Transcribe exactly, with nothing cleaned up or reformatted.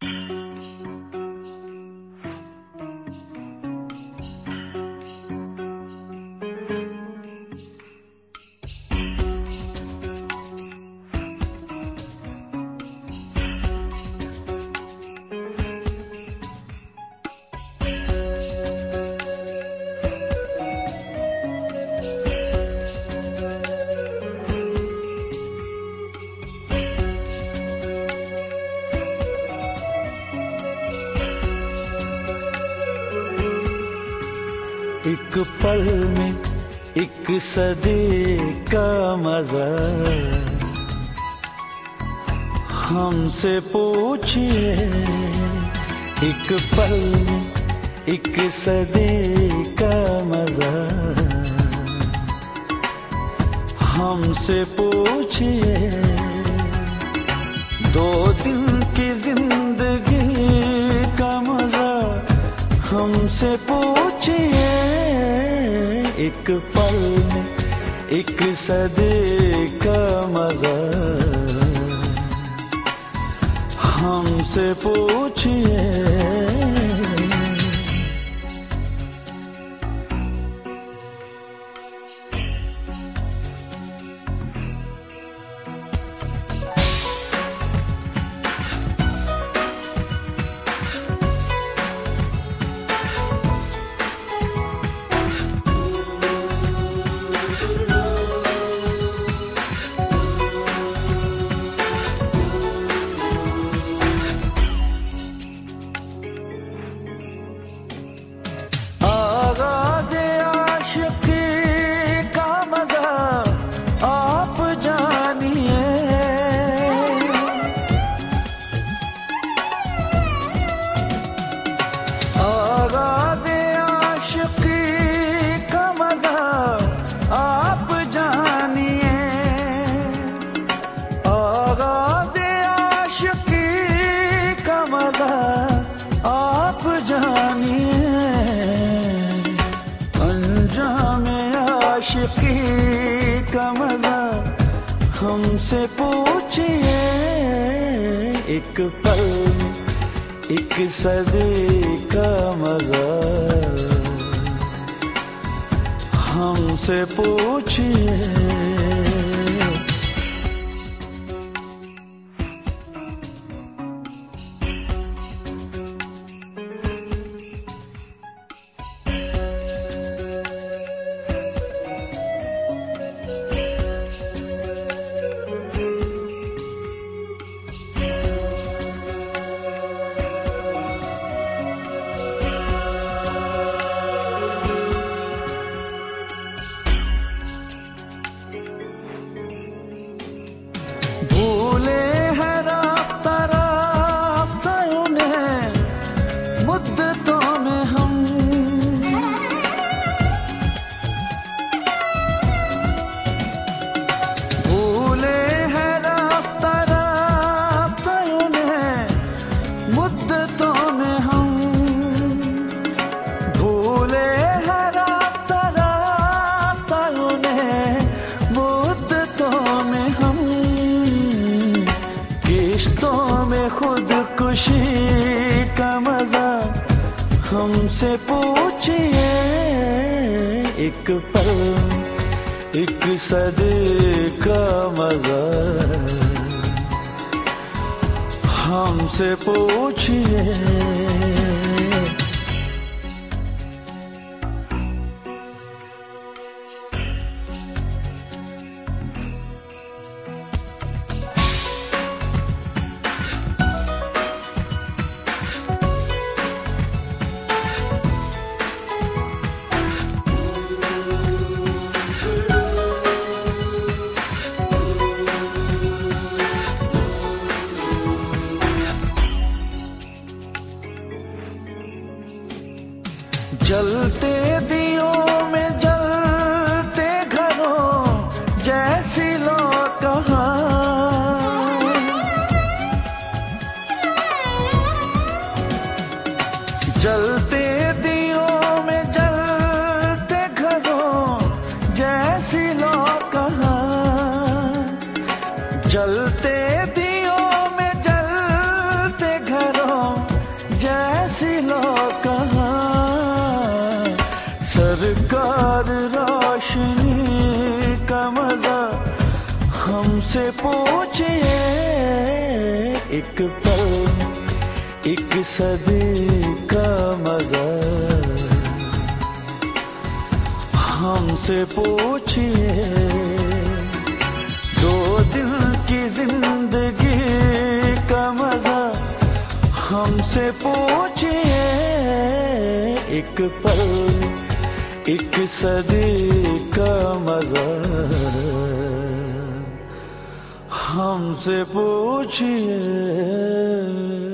एक पल में एक सदी का मजा हमसे पूछिए। एक पल में एक सदी का मजा हमसे पूछिए। दो दिन की जिंदगी का मजा हमसे पूछिए। एक पल में एक सदी का मजा हमसे पूछिए। आशिकी का मजा हमसे पूछिए। एक पल एक सदी का मजा हमसे पूछिए। भूले हैं राब्ता राब्ता उन्हें मुद्दतों में हम। भूले हैं राब्ता राब्ता उन्हें मुद्दतों में हम। भूले हैं राब्ता राब्ता उन्हें मुद्दतों में हम। किश्तों में खुदकुशी का मजा हमसे पूछिए। एक पल एक सदी का मजा हमसे पूछिए। जलते दियों में जलते घरों जैसी लो कहाँ। जलते दियों में जलते घरों जैसी लो कहाँ। जलते दियों में जलते घरों हमसे पूछिए एक पल एक सदी का मजा, हमसे पूछिए दो दिन की जिंदगी का मजा, हमसे पूछिए एक पल एक सदी का मजा, हमसे पूछिए।